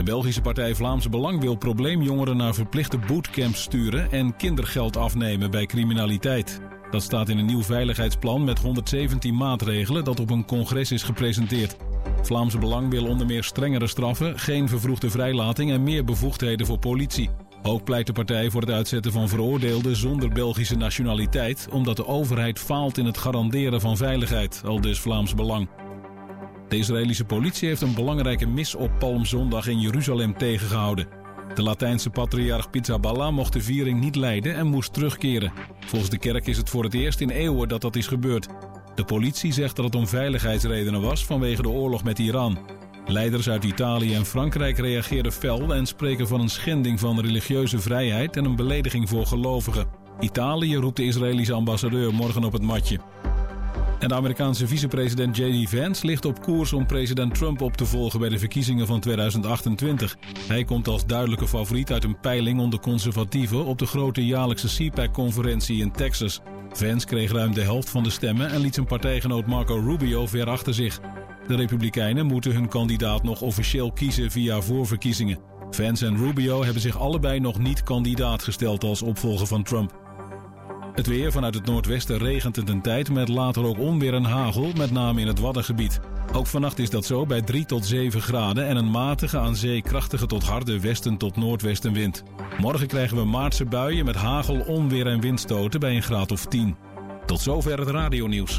Belgische partij Vlaams Belang wil probleemjongeren naar verplichte bootcamps sturen en kindergeld afnemen bij criminaliteit. Dat staat in een nieuw veiligheidsplan met 117 maatregelen dat op een congres is gepresenteerd. Vlaams Belang wil onder meer strengere straffen, geen vervroegde vrijlating en meer bevoegdheden voor politie. Ook pleit de partij voor het uitzetten van veroordeelden zonder Belgische nationaliteit, omdat de overheid faalt in het garanderen van veiligheid, aldus Vlaams Belang. De Israëlische politie heeft een belangrijke mis op Palmzondag in Jeruzalem tegengehouden. De Latijnse patriarch Pizzaballa mocht de viering niet leiden en moest terugkeren. Volgens de kerk is het voor het eerst in eeuwen dat is gebeurd. De politie zegt dat het om veiligheidsredenen was vanwege de oorlog met Iran. Leiders uit Italië en Frankrijk reageerden fel en spreken van een schending van religieuze vrijheid en een belediging voor gelovigen. Italië roept de Israëlische ambassadeur morgen op het matje. En de Amerikaanse vicepresident J.D. Vance ligt op koers om president Trump op te volgen bij de verkiezingen van 2028. Hij komt als duidelijke favoriet uit een peiling onder conservatieven op de grote jaarlijkse CPAC-conferentie in Texas. Vance kreeg ruim de helft van de stemmen en liet zijn partijgenoot Marco Rubio ver achter zich. De Republikeinen moeten hun kandidaat nog officieel kiezen via voorverkiezingen. Vance en Rubio hebben zich allebei nog niet kandidaat gesteld als opvolger van Trump. Het weer: vanuit het noordwesten regent het een tijd met later ook onweer en hagel, met name in het Waddengebied. Ook vannacht is dat zo bij 3 tot 7 graden en een matige aan zee krachtige tot harde westen tot noordwestenwind. Morgen krijgen we maartse buien met hagel, onweer en windstoten bij een graad of 10. Tot zover het radionieuws.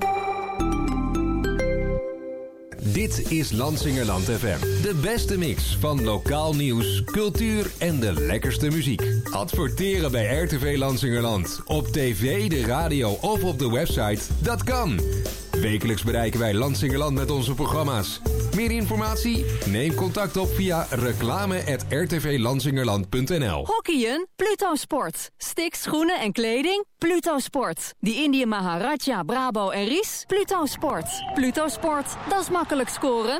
Dit is Lansingerland FM. De beste mix van lokaal nieuws, cultuur en de lekkerste muziek. Adverteren bij RTV Lansingerland. Op tv, de radio of op de website. Dat kan. Wekelijks bereiken wij Lansingerland met onze programma's. Meer informatie? Neem contact op via reclame@rtvlansingerland.nl. Hockeyen? Pluto Sport. Sticks, schoenen en kleding? Pluto Sport. Die Indië Maharaja, Brabo en Ries? Pluto Sport. Pluto Sport, dat is makkelijk scoren.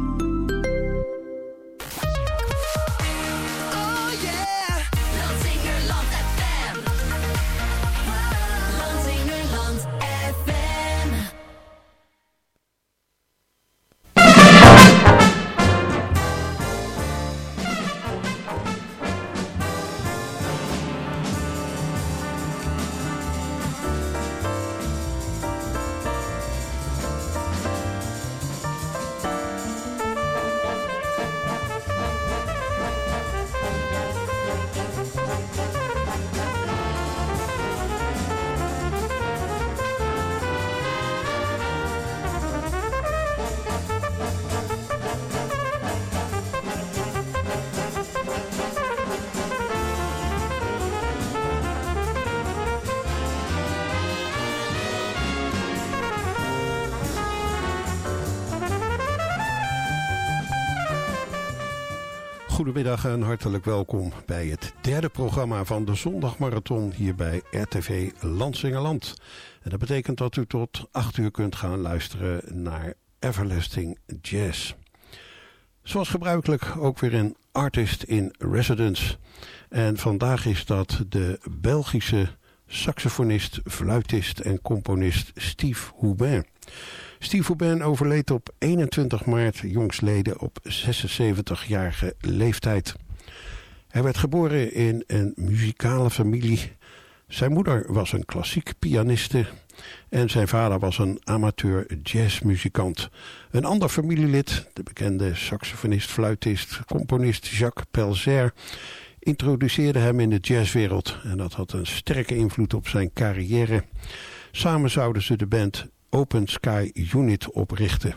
Goedemiddag en hartelijk welkom bij het derde programma van de Zondagmarathon hier bij RTV Lansingerland. En dat betekent dat u tot 8 uur kunt gaan luisteren naar Everlasting Jazz. Zoals gebruikelijk ook weer een artist in residence. En vandaag is dat de Belgische saxofonist, fluitist en componist Steve Houbin. Steve Houbin overleed op 21 maart jongstleden op 76-jarige leeftijd. Hij werd geboren in een muzikale familie. Zijn moeder was een klassiek pianiste en zijn vader was een amateur jazzmuzikant. Een ander familielid, de bekende saxofonist, fluitist, componist Jacques Pelzer, introduceerde hem in de jazzwereld en dat had een sterke invloed op zijn carrière. Samen zouden ze de band Open Sky Unit oprichten.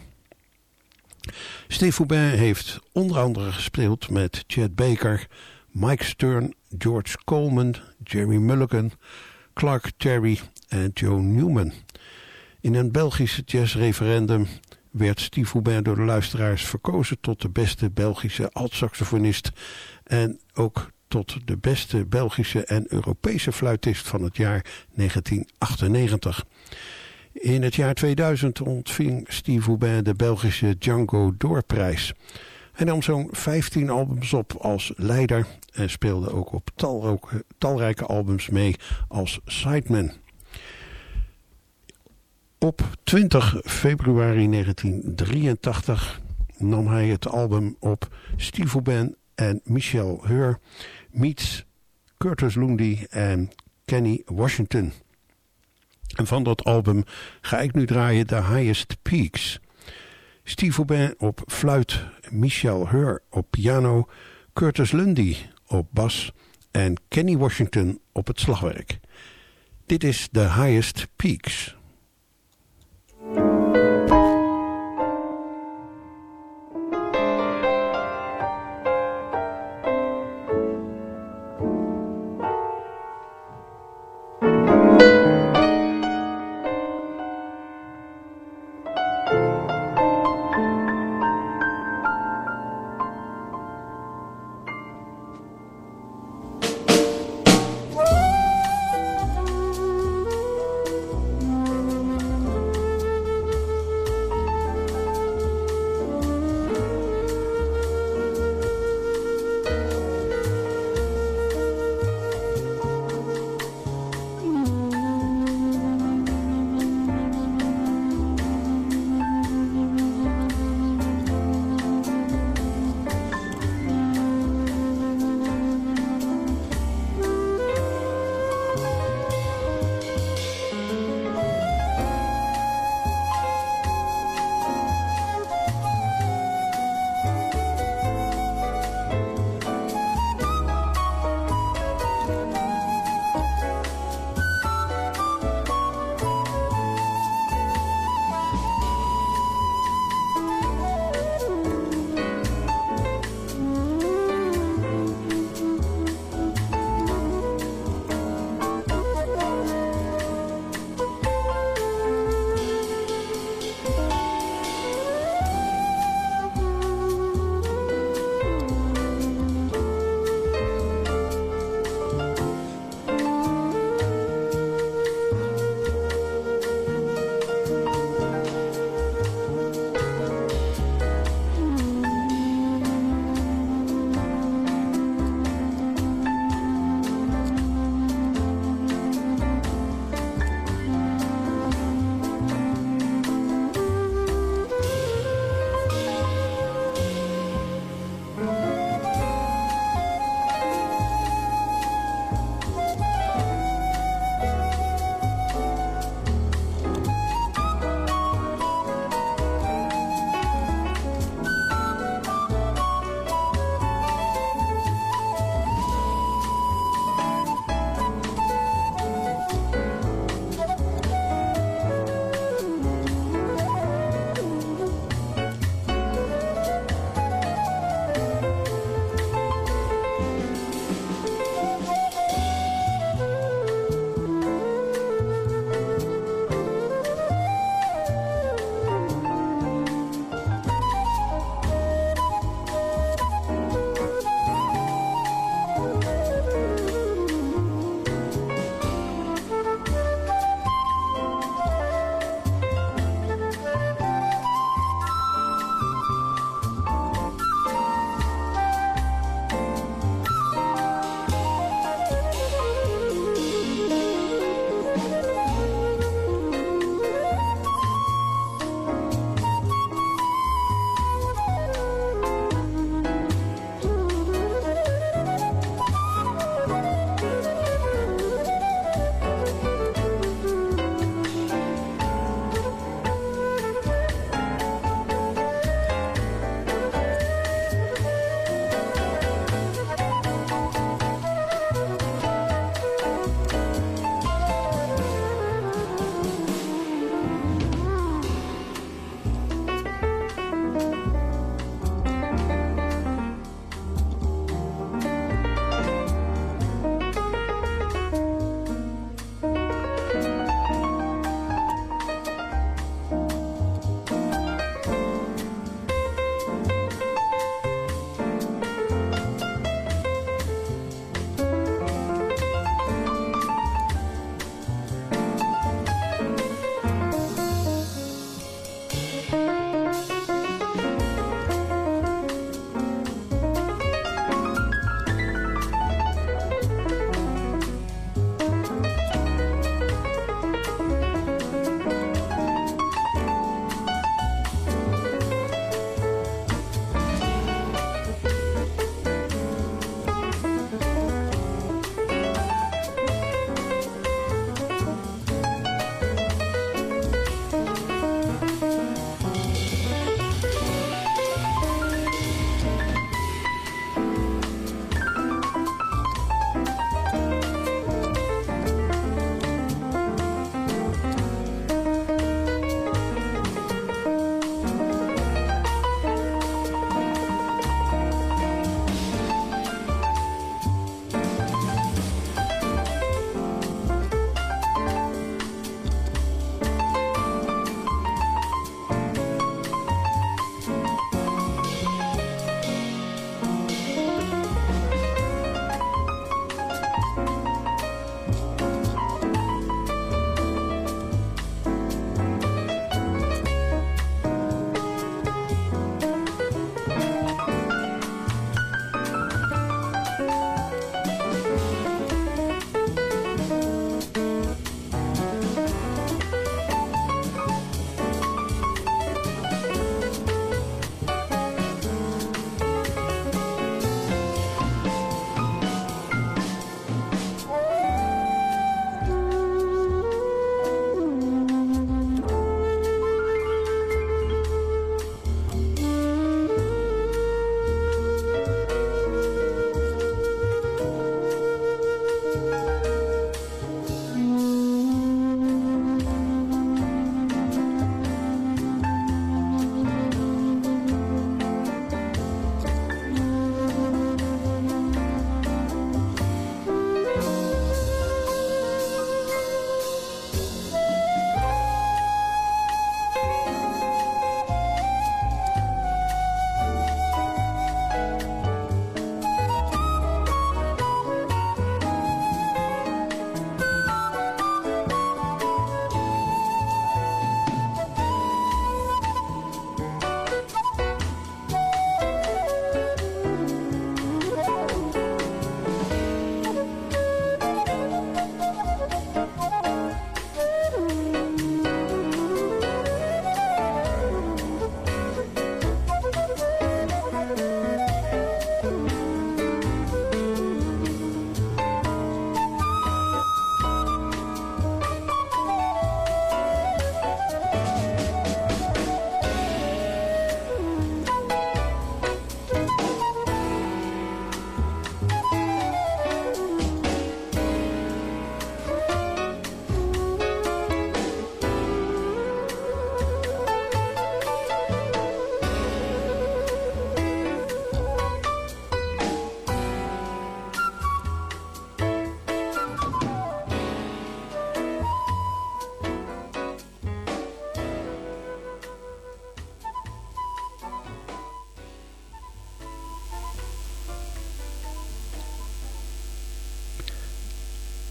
Steve Houbin heeft onder andere gespeeld met Chet Baker, Mike Stern, George Coleman, Jerry Mulligan, Clark Terry en Joe Newman. In een Belgische jazzreferendum werd Steve Houbin door de luisteraars verkozen tot de beste Belgische altsaxofonist en ook tot de beste Belgische en Europese fluitist van het jaar 1998. In het jaar 2000 ontving Steve Houbin de Belgische Django D'Or-prijs. Hij nam zo'n 15 albums op als leider en speelde ook op talrijke albums mee als sideman. Op 20 februari 1983 nam hij het album op Steve Aubin en Michelle Heur meets Curtis Lundy en Kenny Washington. En van dat album ga ik nu draaien The Highest Peaks. Steve Aubin op fluit, Michelle Heur op piano, Curtis Lundy op bas en Kenny Washington op het slagwerk. Dit is The Highest Peaks.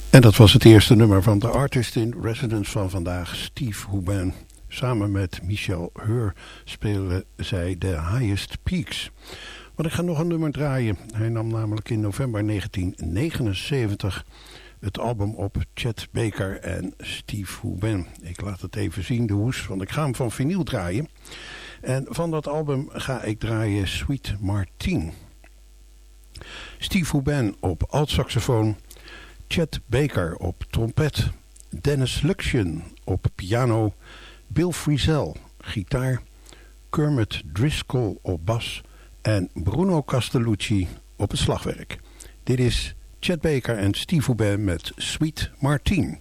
En dat was het eerste nummer van de artist in residence van vandaag, Steve Houbin. Samen met Michel Heur spelen zij The Highest Peaks. Maar ik ga nog een nummer draaien. Hij nam namelijk in november 1979 het album op, Chet Baker en Steve Houbin. Ik laat het even zien, de hoes, want ik ga hem van vinyl draaien. En van dat album ga ik draaien Sweet Martine. Steve Houbin op altsaxofoon, Chet Baker op trompet, Dennis Luxian op piano, Bill Frisell gitaar, Kermit Driscoll op bas en Bruno Castellucci op het slagwerk. Dit is Chet Baker en Steve Houbin met Sweet Martine.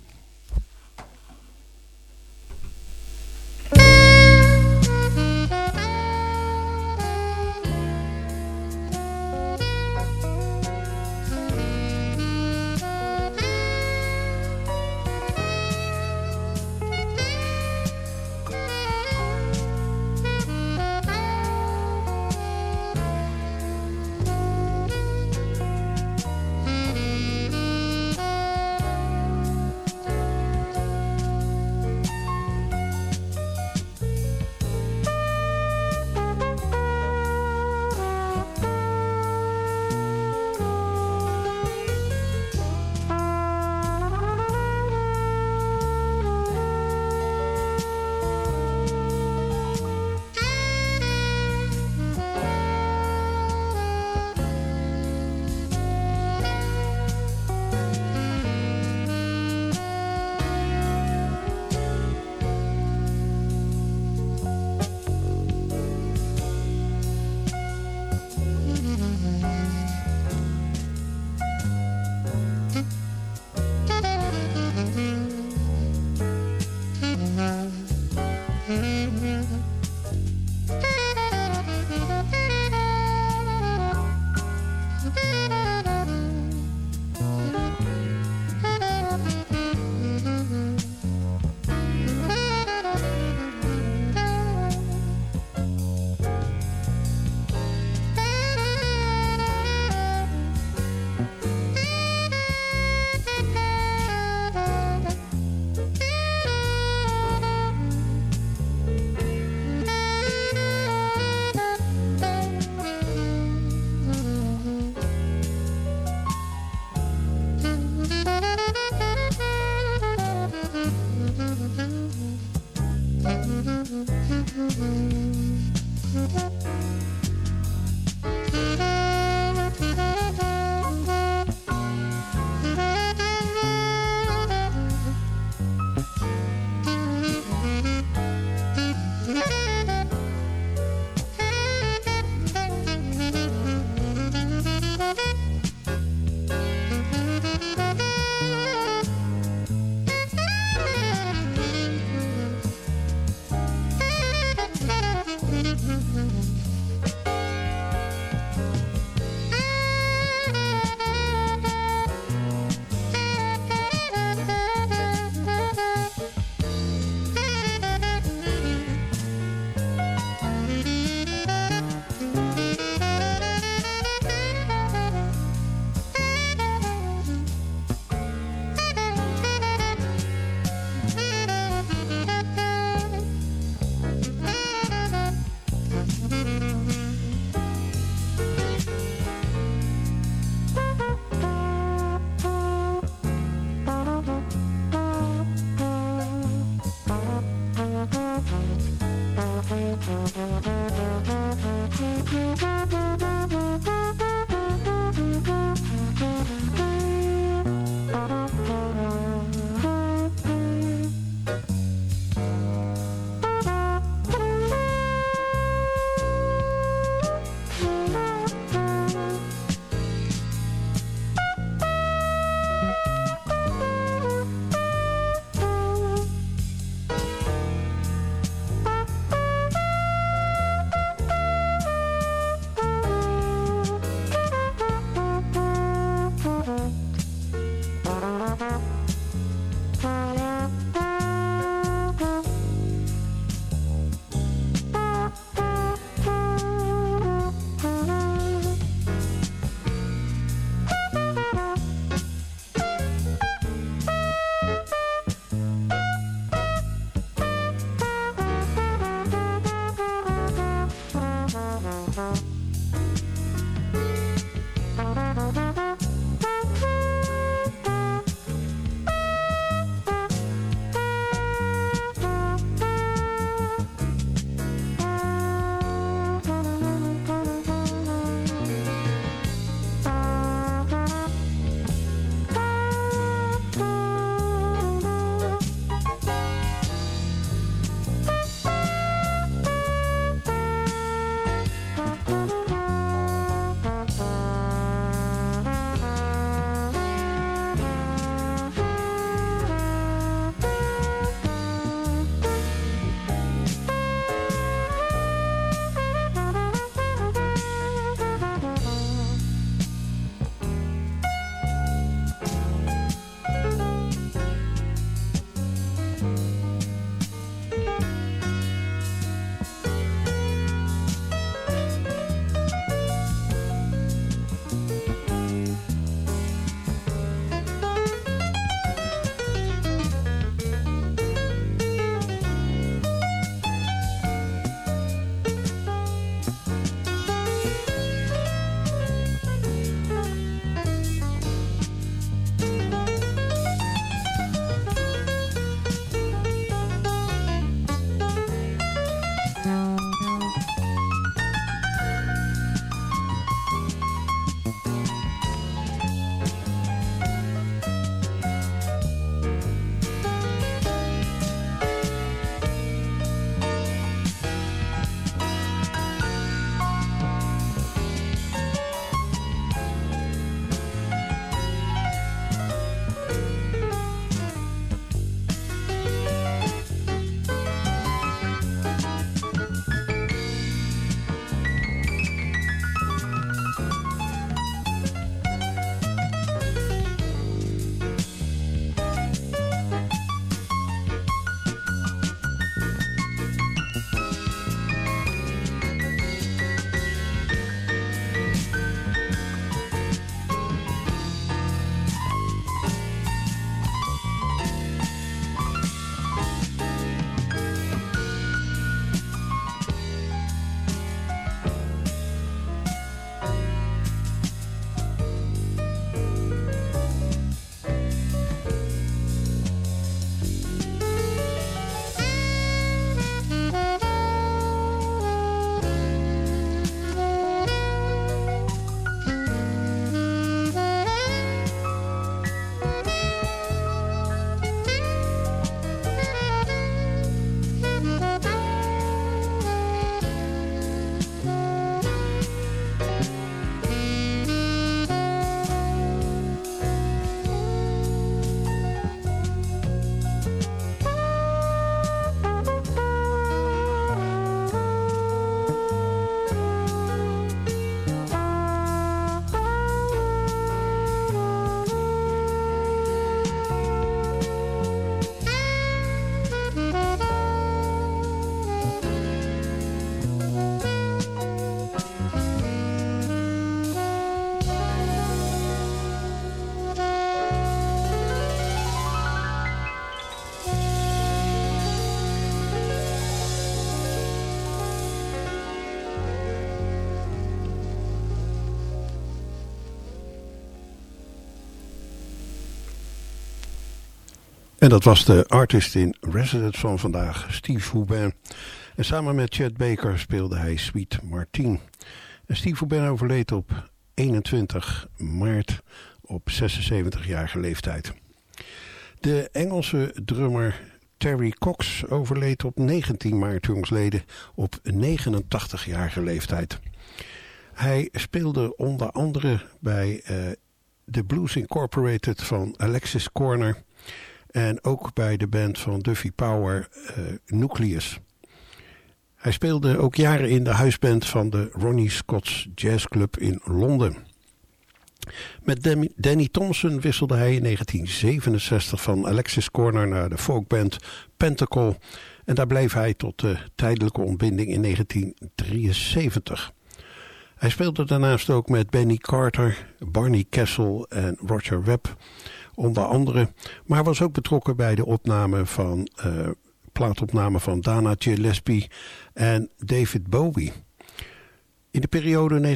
En dat was de artist in residence van vandaag, Steve Houbin. En samen met Chet Baker speelde hij Sweet Martine. En Steve Houbin overleed op 21 maart op 76-jarige leeftijd. De Engelse drummer Terry Cox overleed op 19 maart jongsleden op 89-jarige leeftijd. Hij speelde onder andere bij The Blues Incorporated van Alexis Corner en ook bij de band van Duffy Power, Nucleus. Hij speelde ook jaren in de huisband van de Ronnie Scott's Jazz Club in Londen. Met Danny Thompson wisselde hij in 1967 van Alexis Corner naar de folkband Pentacle. En daar bleef hij tot de tijdelijke ontbinding in 1973. Hij speelde daarnaast ook met Benny Carter, Barney Kessel en Roger Webb, onder andere. Maar was ook betrokken bij de plaatopname van Dana Gillespie en David Bowie. In de periode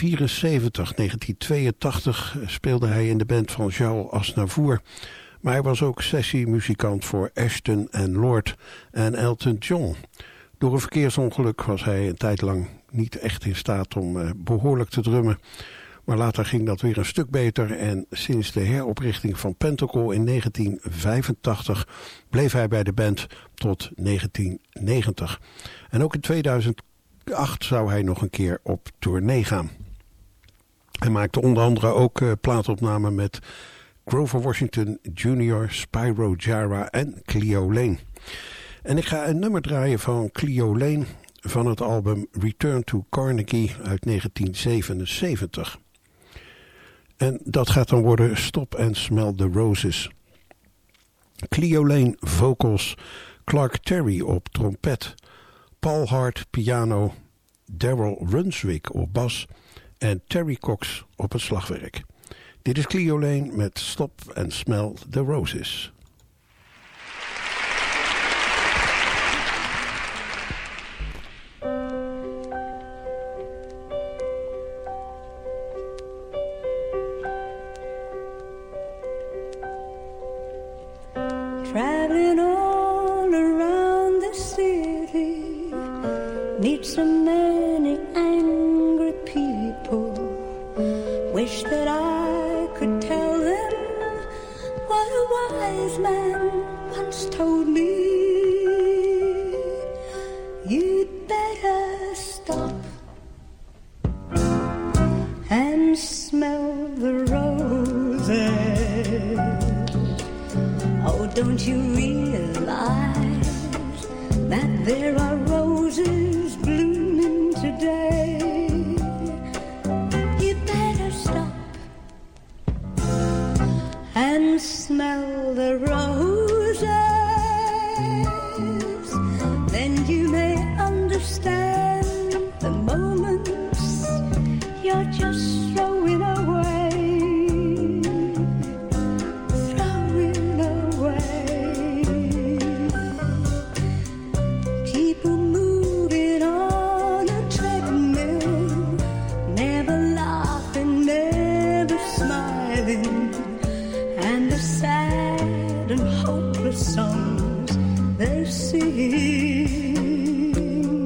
1974-1982 speelde hij in de band van Charles Aznavour. Maar hij was ook sessiemuzikant voor Ashton en Lord en Elton John. Door een verkeersongeluk was hij een tijd lang niet echt in staat om behoorlijk te drummen. Maar later ging dat weer een stuk beter en sinds de heroprichting van Pentacle in 1985 bleef hij bij de band tot 1990. En ook in 2008 zou hij nog een keer op tournee gaan. Hij maakte onder andere ook plaatopnamen met Grover Washington Jr., Spyro Gyra en Cleo Lane. En ik ga een nummer draaien van Cleo Lane van het album Return to Carnegie uit 1977. En dat gaat dan worden Stop and Smell the Roses. Cleo Lane vocals, Clark Terry op trompet, Paul Hart piano, Daryl Runswick op bas en Terry Cox op het slagwerk. Dit is Cleo Lane met Stop and Smell the Roses. Traveling all around the city, meet so many angry people. Wish that I could tell them what a wise man once told me. You'd better stop and smell the roses. Oh, don't you realize that there are roses blooming today? You better stop and smell the roses. Then you may understand the moments you're just throwing away. Songs they sing,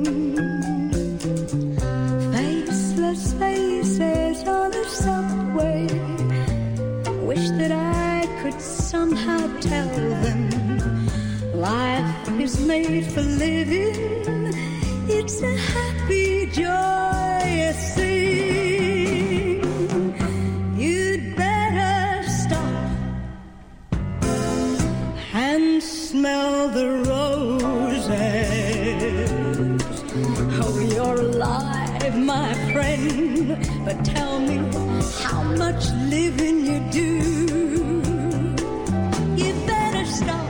faceless faces on the subway. Wish that I could somehow tell them life is made for living. It's a happy, joyous thing. You'd better stop and smell the roses. Oh, you're alive, my friend, but tell me how much living you do. You better stop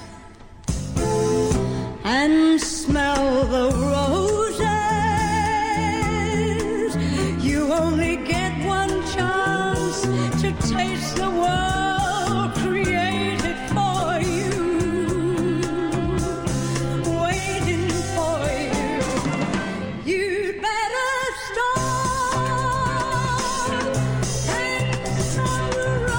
and smell the roses. You only get one chance to taste the world created for you. Sorrow.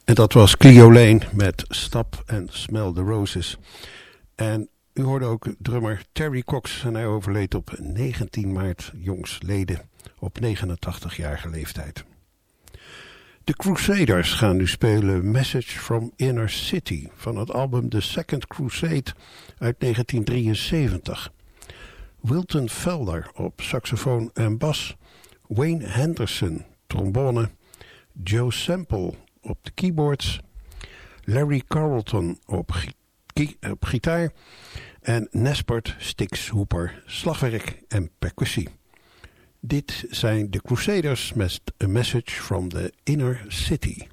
En dat was Cleo Lane met Stop and Smell the Roses. En u hoorde ook drummer Terry Cox en hij overleed op 19 maart jongsleden op 89-jarige leeftijd. De Crusaders gaan nu spelen Message from Inner City van het album The Second Crusade uit 1973. Wilton Felder op saxofoon en bas, Wayne Henderson trombone, Joe Sample op de keyboards, Larry Carlton op gitaar en Nesbert Stix Hooper slagwerk en percussie. Dit zijn de Crusaders met A Message from the Inner City.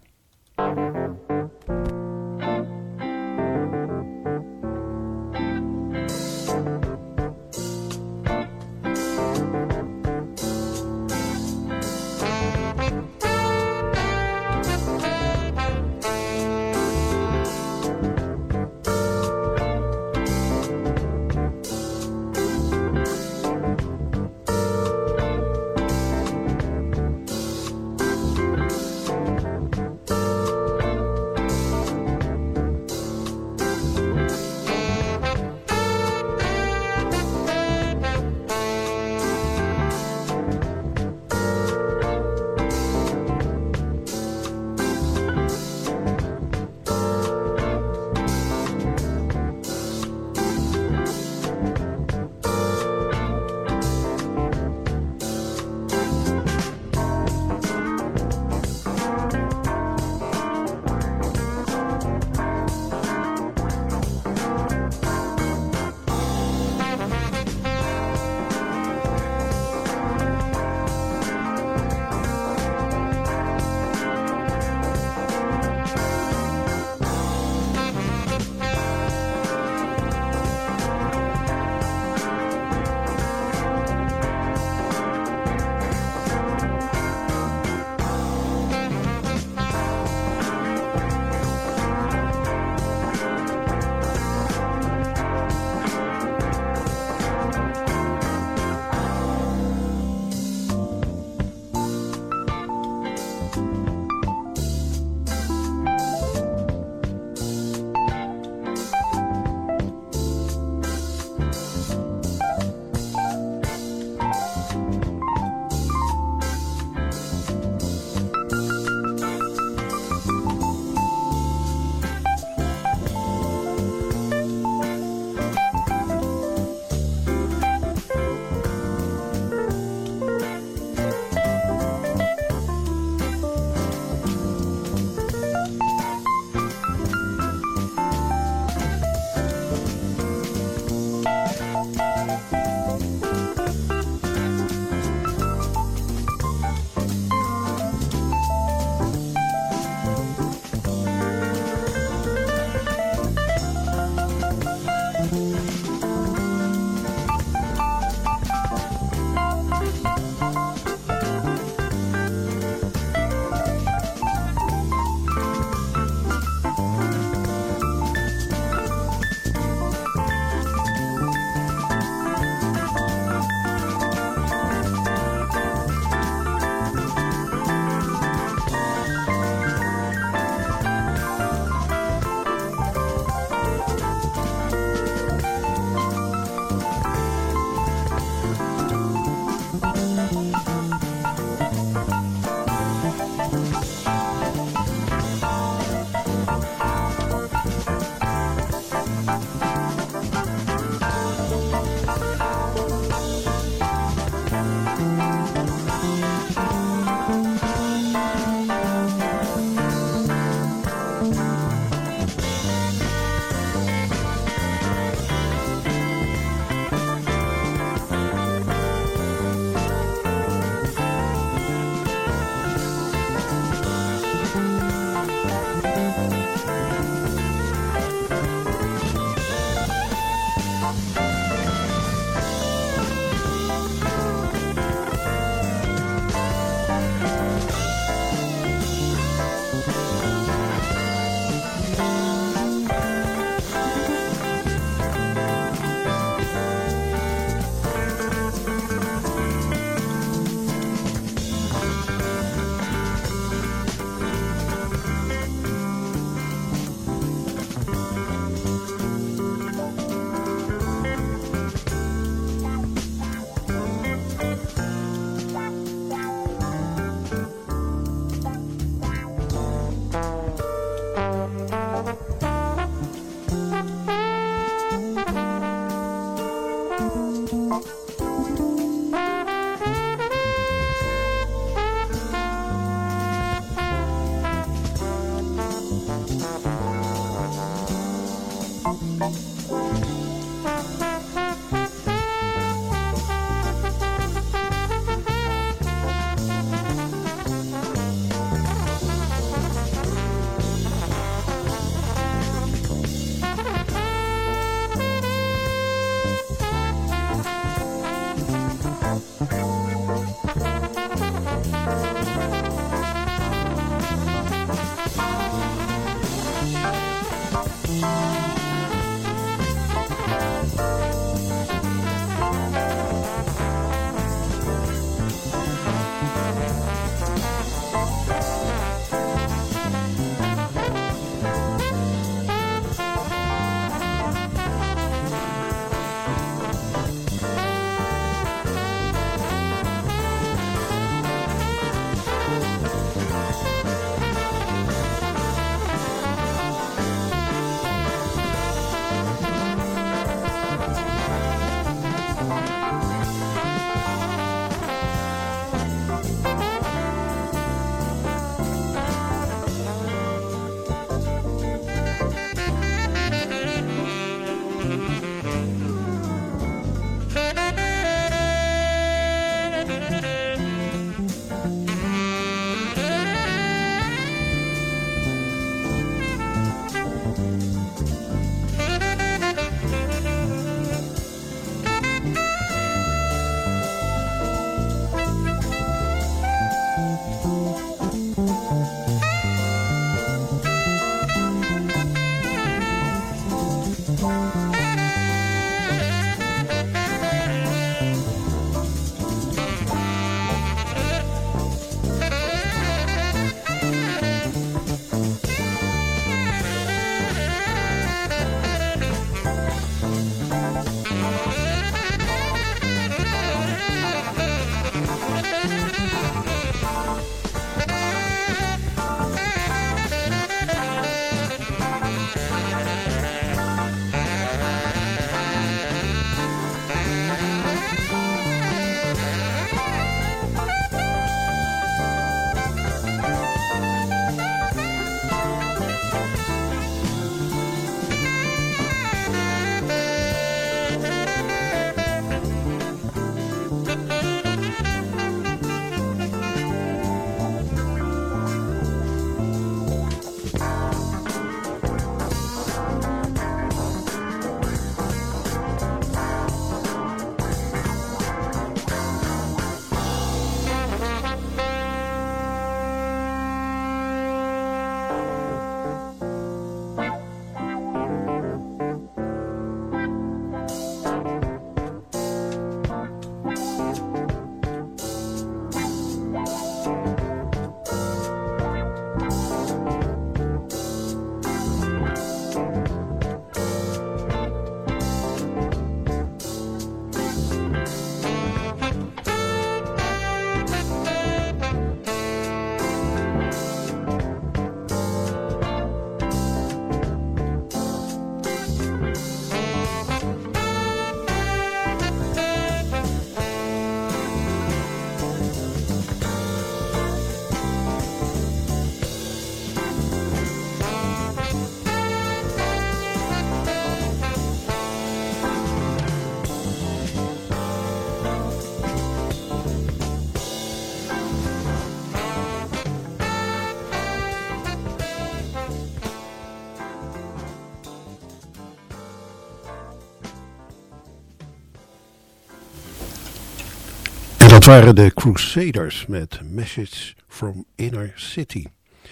Dat waren de Crusaders met Message from Inner City.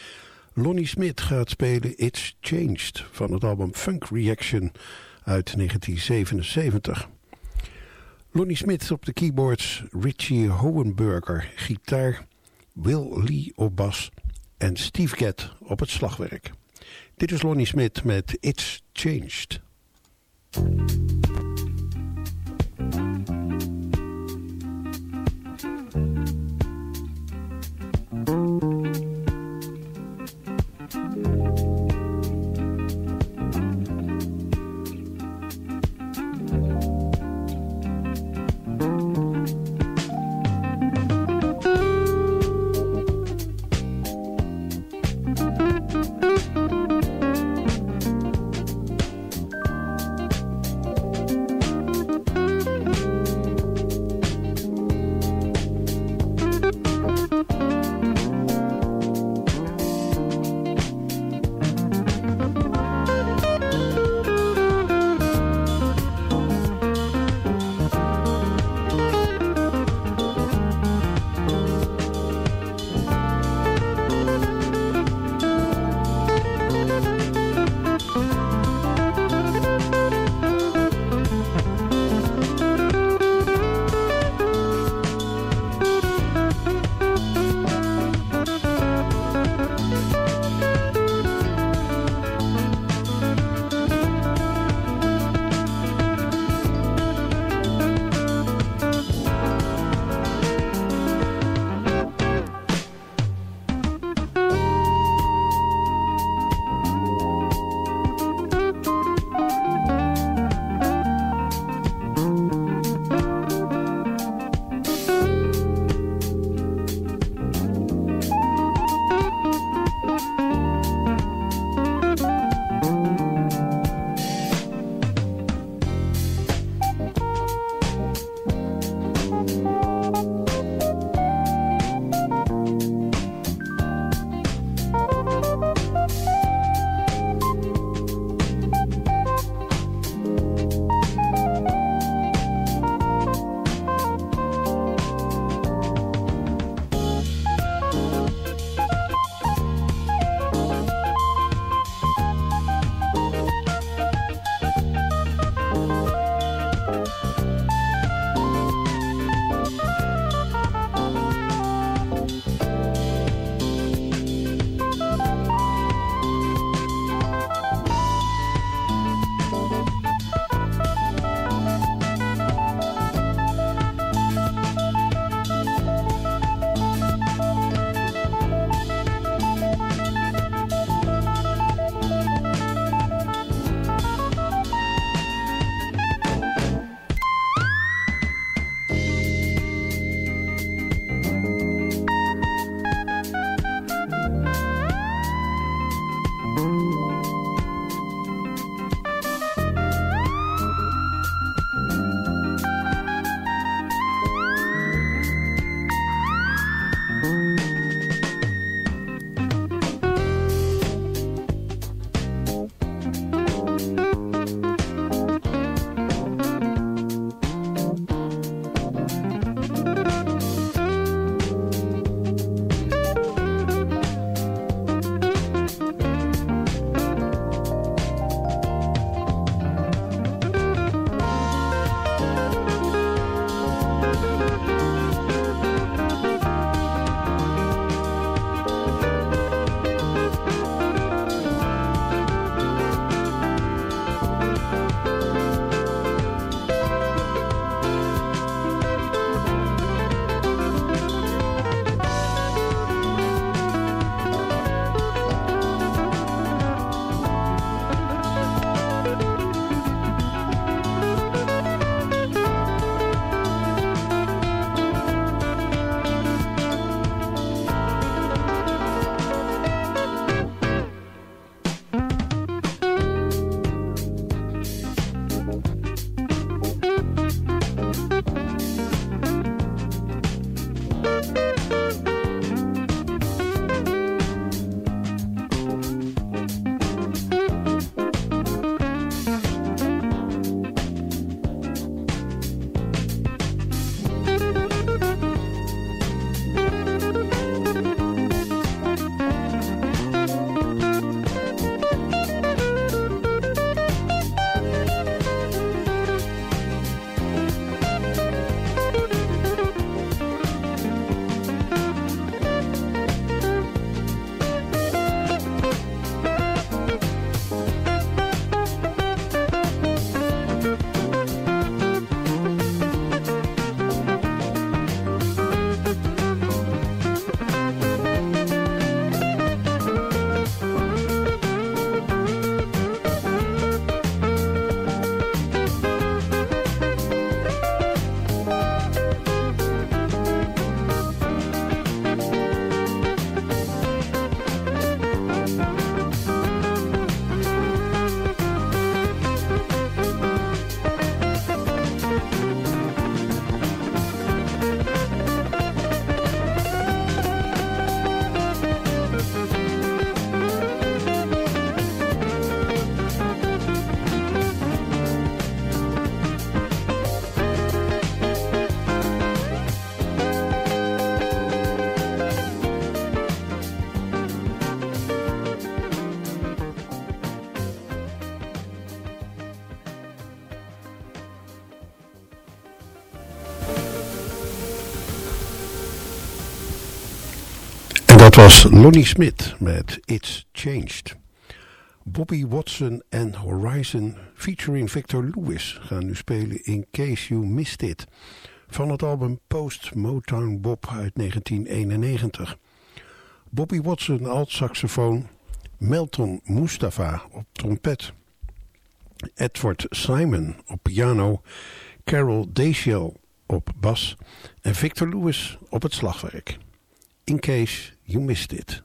Lonnie Smith gaat spelen It's Changed van het album Funk Reaction uit 1977. Lonnie Smith op de keyboards, Richie Hohenberger gitaar, Will Lee op bas en Steve Gadd op het slagwerk. Dit is Lonnie Smith met It's Changed. Dat was Lonnie Smith met It's Changed. Bobby Watson en Horizon featuring Victor Lewis gaan nu spelen In Case You Missed It van het album Post Motown Bob uit 1991. Bobby Watson alt-saxofoon, Melton Mustafa op trompet, Edward Simon op piano, Carol Dashiell op bas en Victor Lewis op het slagwerk. In Case You Missed It.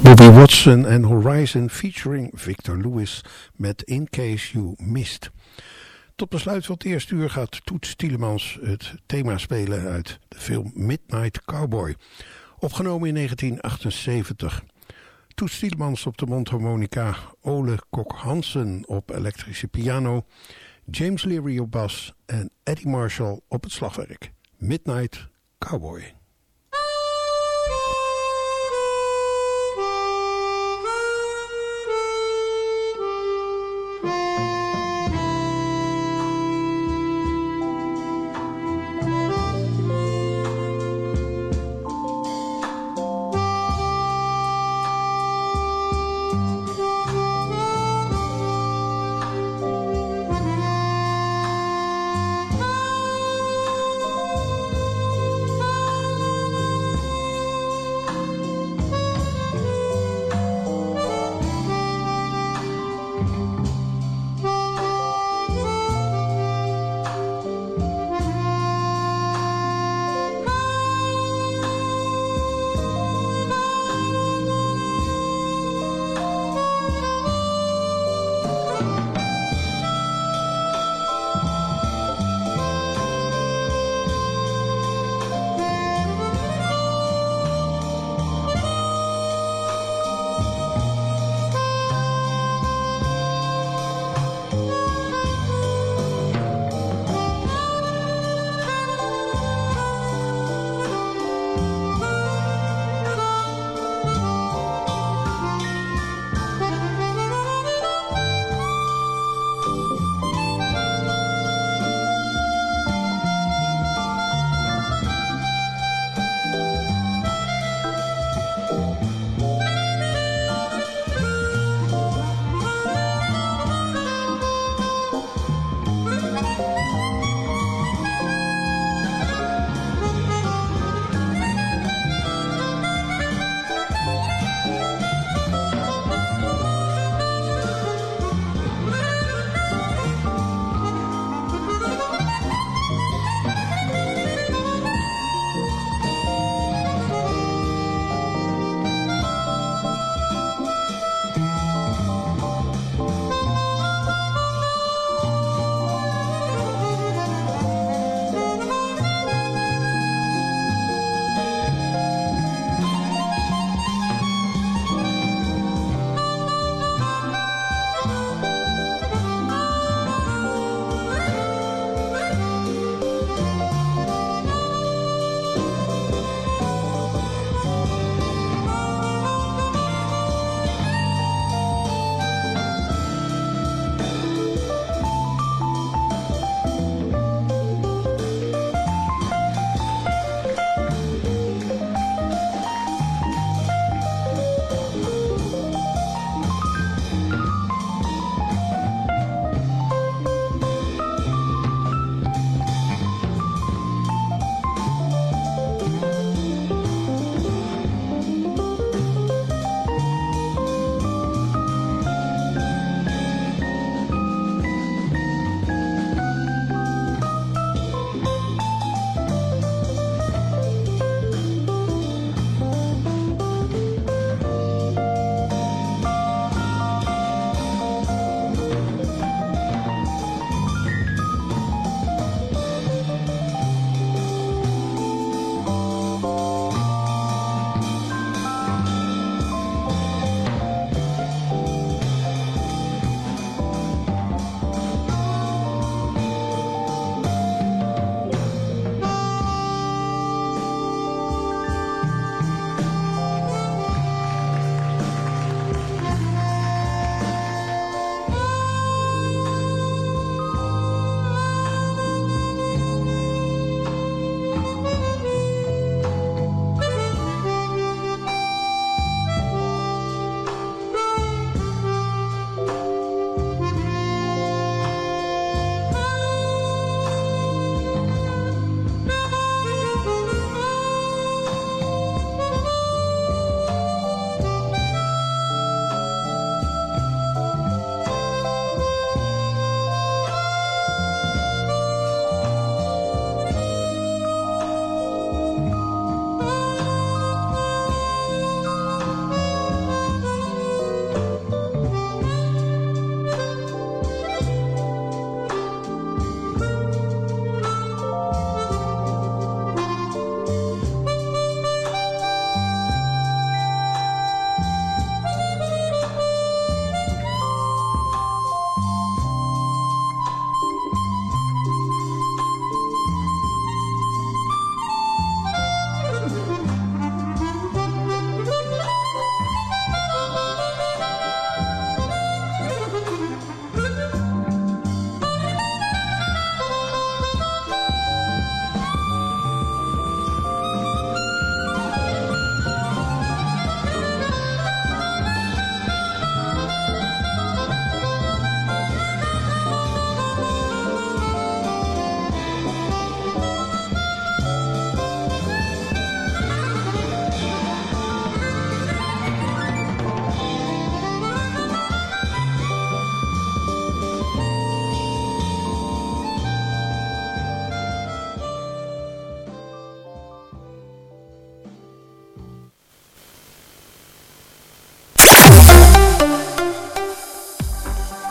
Bobby Watson en Horizon featuring Victor Lewis met In Case You Missed. Tot besluit van het eerste uur gaat Toets Tielemans het thema spelen uit de film Midnight Cowboy. Opgenomen in 1978. Toets Tielemans op de mondharmonica, Ole Kok Hansen op elektrische piano, James Leary op bas en Eddie Marshall op het slagwerk. Midnight Cowboy.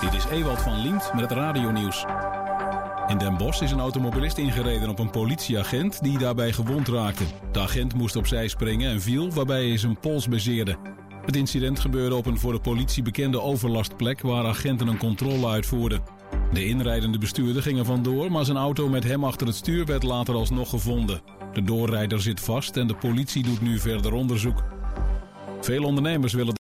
Dit is Ewald van Liemt met het radionieuws. In Den Bosch is een automobilist ingereden op een politieagent die daarbij gewond raakte. De agent moest opzij springen en viel, waarbij hij zijn pols bezeerde. Het incident gebeurde op een voor de politie bekende overlastplek waar agenten een controle uitvoerden. De inrijdende bestuurder ging er vandoor, maar zijn auto met hem achter het stuur werd later alsnog gevonden. De doorrijder zit vast en de politie doet nu verder onderzoek. Veel ondernemers willen